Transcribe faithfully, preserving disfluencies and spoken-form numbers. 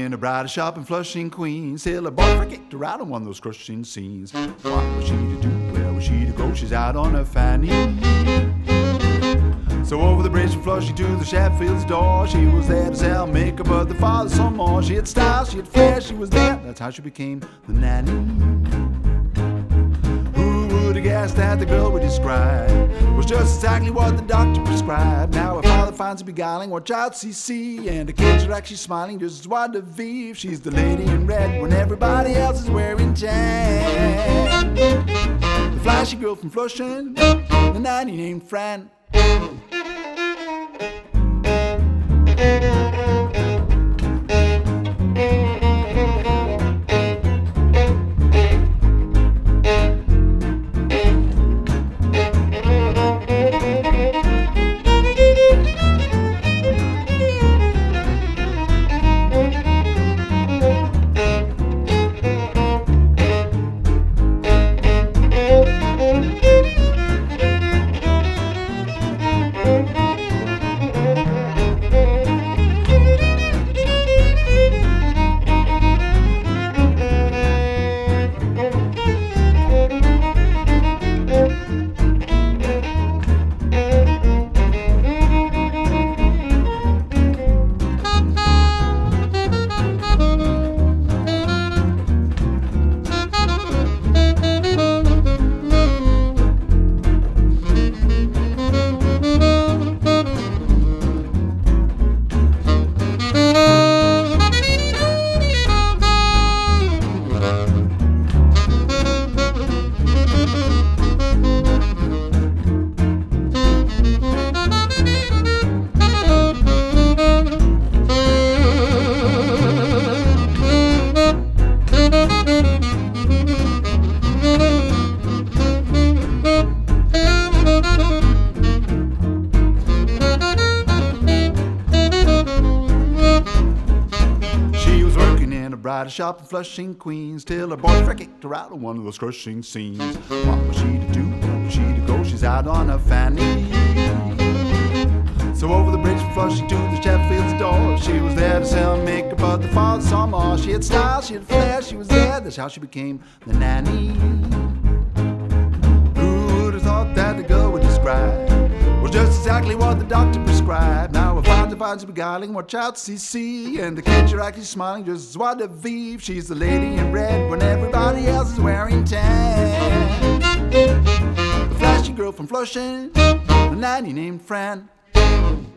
in a bridal shop in Flushing, Queens, till her boyfriend kicked her out on one of those crushing scenes. What was she to do? Where was she to go? She's out on her fanny. So over the bridge from Flushing to the Sheffield's door, she was there to sell makeup, but the father some more. She had style, she had flair, she was there. That's how she became the nanny. Who would have guessed that the girl we described was just exactly what the doctor prescribed? Now her father finds her beguiling, watch out C C, and the kids are actually smiling just as wide of Vive. She's the lady in red when everybody else is wearing tan. The flashy girl from Flushing, the nanny named Fran. Bridal shop in Flushing, Queens, till her boyfriend kicked her out on one of those crushing scenes. What was she to do? Where was she to go? She's out on her fanny. So over the bridge from Flushing to the Sheffield's door, she was there to sell makeup, but the father saw more. She had style, she had flair, she was there. That's how she became the nanny. Who would have thought that the girl would describe was just exactly what the doctor prescribed? Now her father finds her beguiling, watch out C C, and the kids are actually smiling just as wide of Vive. She's the lady in red when everybody else is wearing tan. The flashy girl from Flushing, the nanny named Fran.